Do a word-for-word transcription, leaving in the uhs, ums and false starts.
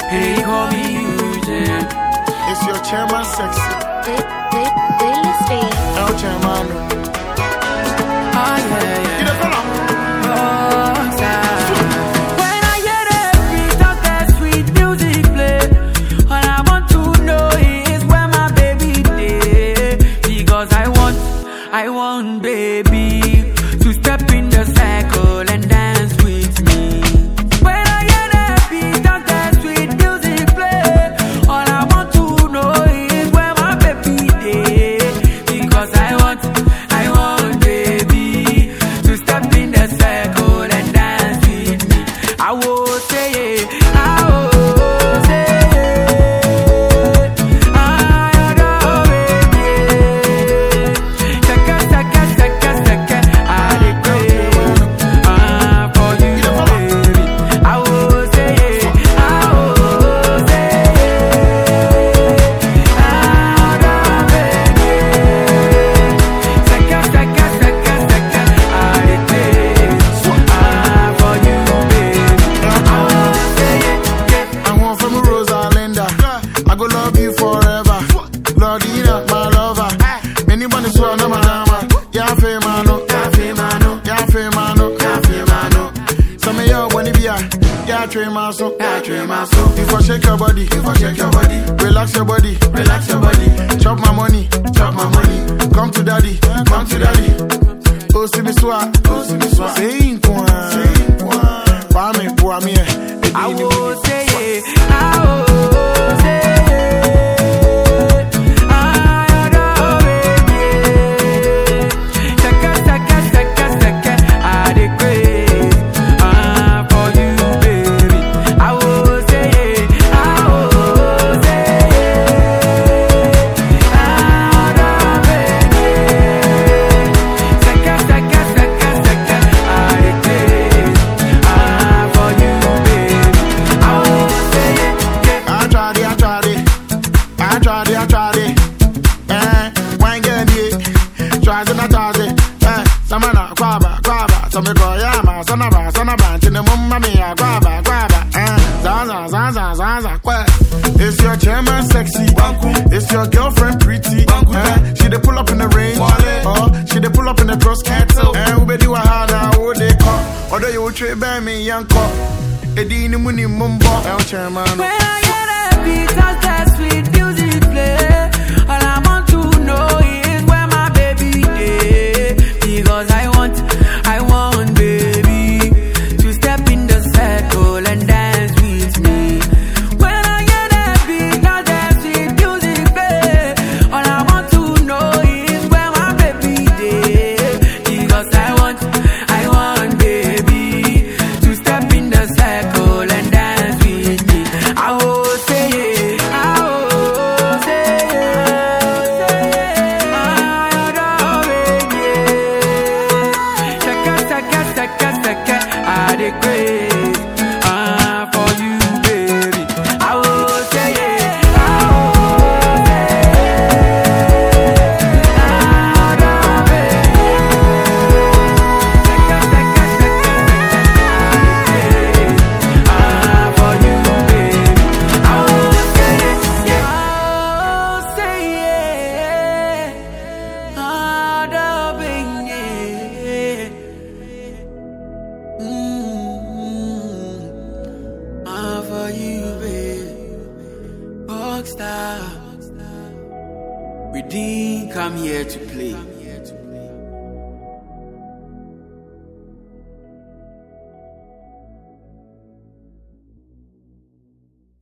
Hey, call me Eugene. It's your chairman sexy. They, they, they listen. El chairman. Ah, yeah, yeah. You the fella? Oh, when I hear the beat of that sweet music play, all I want to know is where my baby is. Because I want, I want baby to step in the circle and dance with me. When I hear the beat of that sweet music play, all I want to know is where my baby is. Because I want, I want baby to step in the circle and dance with me. I will say it, I will say it. I adore baby. Seka, seka, seka, seka, I declare. Ah, for you, baby. I will say it, I will say it. I adore baby. Seka, seka, seka, seka, I declare. Ah, for you, baby. I will say it. I want from Rosalinda. I go love you forever. Lordina, my lover. Anybody swear no madama. Yeah, fe mano, yeah, fe mano, yeah, fe mano, yeah, fe mano. Some of y'all wanna be a yeah, train my soul, yeah, train my soul. If I shake your body, if I shake your body, relax your body, relax your body. Chop my money, chop my money. Come to daddy, come to daddy. Oh, see me swat, oh, see me swat. Say in kwa, say in kwa. Why me, why me? I will say it, I will say it. I adore baby. Seka, seka, seka, seka, I declare. Ah, for you, baby. I will say it, I will say it. I adore baby. Seka, seka, seka, seka, I declare. Ah, for you, baby. I will say it. I tried it, I tried it. I tried it, I tried it. Eh, wine get it. Tries and I tried it. Eh, samana, grabba, grabba. Some me call yama, sonaba, sonaba. Chine mumma mia, grabba, grabba. Eh, zaza, zaza, zaza, kwa. It's your chairman sexy. It's your girlfriend pretty. Eh, she dey pull up in the rain. Oh, she dey pull up in the cross cattle. Eh, we be do a hard, how they call. Although you will trade by me, young cop. Edini muni mumbo, El chairman. When I hear that beat of that sweet music play, all I want to know is where my baby is. Because I want, I want baby to step in the circle and dance with me. When I hear that beat of that sweet music play, all I want to know is where my baby is. Because I want, I want baby to step in the circle and dance with me. I will say it, I will say it. I adore baby. Seka, seka, seka, seka, I declare. Ah, for you, baby. I will say it, I will say it. I adore baby. Seka, seka, seka, seka, I declare. Ah, for you, baby. I will say it, yeah. I will say it. Adore baby. Mm. Ah, for you, baby. Rockstar. We didn't come here to play.